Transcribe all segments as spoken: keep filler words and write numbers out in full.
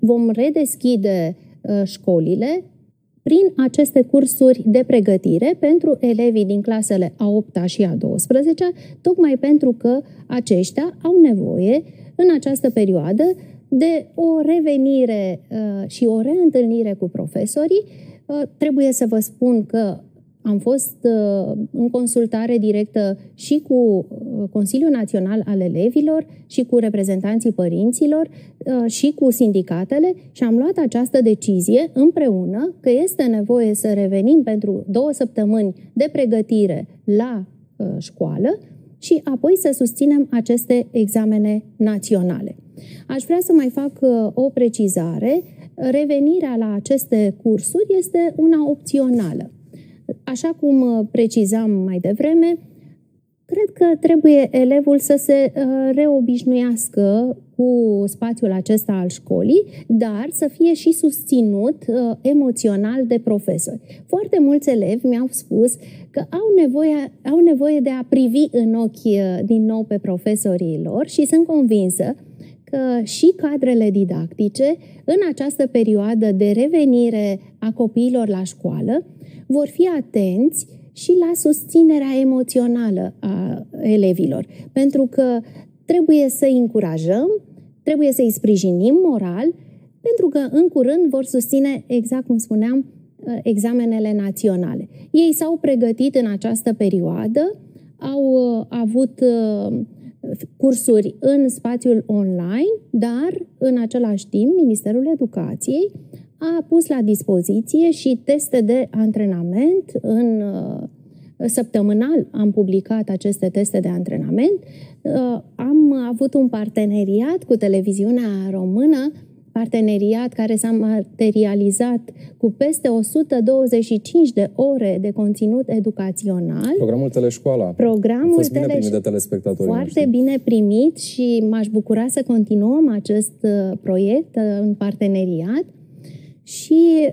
vom redeschide uh, școlile prin aceste cursuri de pregătire pentru elevii din clasele a opta și a douăsprezecea, tocmai pentru că aceștia au nevoie în această perioadă de o revenire uh, și o reîntâlnire cu profesorii. Uh, trebuie să vă spun că am fost uh, în consultare directă și cu uh, Consiliul Național al Elevilor și cu reprezentanții părinților uh, și cu sindicatele și am luat această decizie împreună că este nevoie să revenim pentru două săptămâni de pregătire la uh, școală și apoi să susținem aceste examene naționale. Aș vrea să mai fac uh, o precizare. Revenirea la aceste cursuri este una opțională. Așa cum precizam mai devreme, cred că trebuie elevul să se reobișnuiască cu spațiul acesta al școlii, dar să fie și susținut emoțional de profesori. Foarte mulți elevi mi-au spus că au nevoie, au nevoie de a privi în ochi din nou pe profesorii lor și sunt convinsă că și cadrele didactice, în această perioadă de revenire a copiilor la școală, vor fi atenți și la susținerea emoțională a elevilor. Pentru că trebuie să-i încurajăm, trebuie să-i sprijinim moral, pentru că în curând vor susține, exact cum spuneam, examenele naționale. Ei s-au pregătit în această perioadă, au avut cursuri în spațiul online, dar în același timp Ministerul Educației a pus la dispoziție și teste de antrenament. În săptămânal am publicat aceste teste de antrenament. Am avut un parteneriat cu televiziunea română, parteneriat care s-a materializat cu peste o sută douăzeci și cinci de ore de conținut educațional. Programul Teleșcoala. Programul a fost bine tele... primit de telespectatori. Foarte bine primit și m-aș bucura să continuăm acest proiect în parteneriat. Și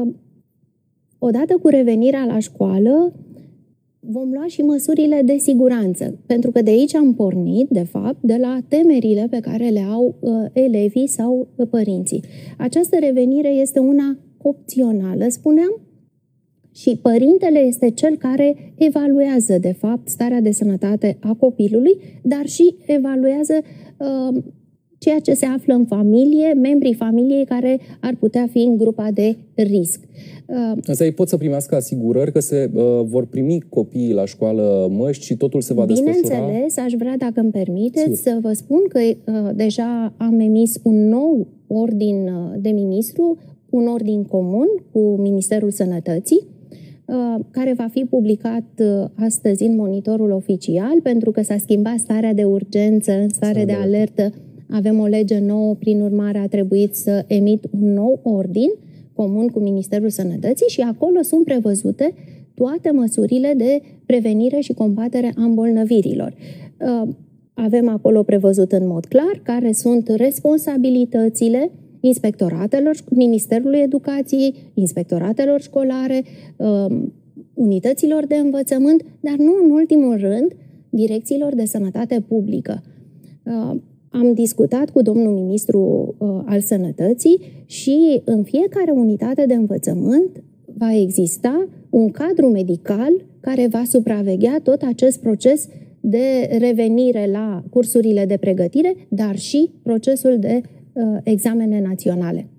odată cu revenirea la școală vom lua și măsurile de siguranță, pentru că de aici am pornit, de fapt, de la temerile pe care le au uh, elevii sau uh, părinții. Această revenire este una opțională, spuneam, și părintele este cel care evaluează, de fapt, starea de sănătate a copilului, dar și evaluează uh, ceea ce se află în familie, membrii familiei care ar putea fi în grupa de risc. Asta ei pot să primească asigurări că se uh, vor primi copiii la școală măști și totul se va desfășura? Bineînțeles, aș vrea, dacă îmi permiteți, Sigur. să vă spun că uh, deja am emis un nou ordin de ministru, un ordin comun cu Ministerul Sănătății, uh, care va fi publicat uh, astăzi în monitorul oficial, pentru că s-a schimbat starea de urgență în stare de alertă. Avem o lege nouă, prin urmare a trebuit să emit un nou ordin comun cu Ministerul Sănătății și acolo sunt prevăzute toate măsurile de prevenire și combatere a îmbolnăvirilor. Avem acolo prevăzut în mod clar care sunt responsabilitățile inspectoratelor Ministerului Educației, inspectoratelor școlare, unităților de învățământ, dar nu în ultimul rând direcțiilor de sănătate publică. Am discutat cu domnul ministru uh, al Sănătății și în fiecare unitate de învățământ va exista un cadru medical care va supraveghea tot acest proces de revenire la cursurile de pregătire, dar și procesul de uh, examene naționale.